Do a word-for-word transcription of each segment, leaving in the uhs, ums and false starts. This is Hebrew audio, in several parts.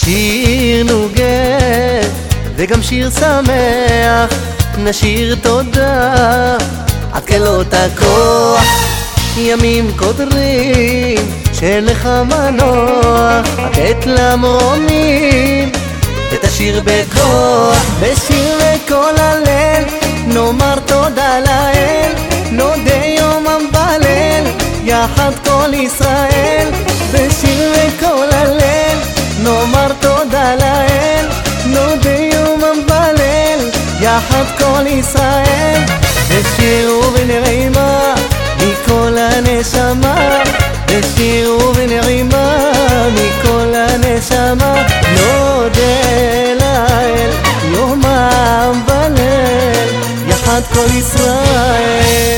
שיר נוגה וגם שיר שמח, נשיר תודה עד כלות הכוח. ימים קודרים שאין לך מנוח, לתת למרומים את השיר בכוח. בשיר וכל הלל נאמר תודה לאל, נודה יומם בליל יחד כל ישראל. בשיר וכל הלל נאמר תודה לאל, נודה יומם בליל יחד כל ישראל. בשירו ונעימה מכל הנשמה, בשירו ונעימה מכל הנשמה. נודה לאל יומם בליל יחד כל ישראל.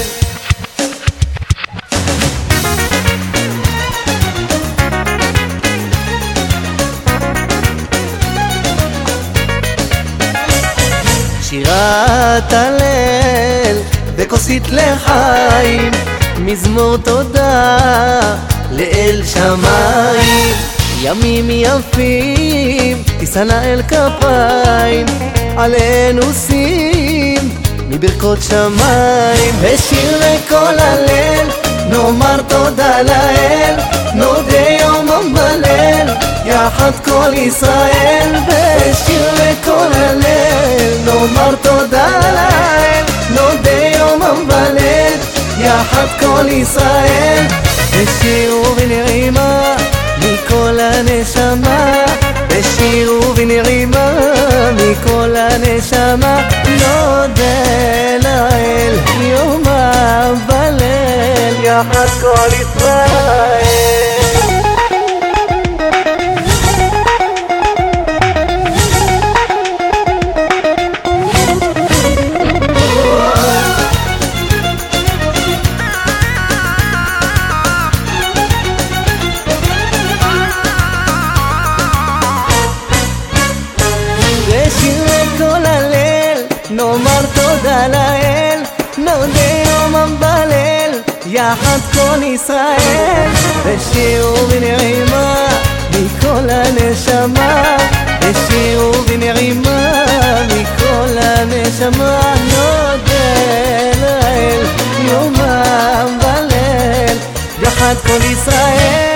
שירת הלל וכוסית לחיים, מזמור תודה לאל שמיים. ימים יפים תישנה אל כפיים, עלינו שים מברכות שמיים. בשיר וכל הלל נאמר תודה לאל, נודה יומם בליל יחד כל ישראל. בשיר וכל הלל נאמר תודה לאל, נודה יומם בליל יחד כל ישראל. בשירו ונעימה מכל הנשמה, בשירו ונעימה מכל הנשמה. נודה לאל יומם בליל יחד כל ישראל. נאמר תודה לאל, נודה יומם בליל יחד כל ישראל. בשירו ונעימה מכל הנשמה, בשירו ונעימה מכל הנשמה. נודה לאל יומם בליל יחד כל ישראל.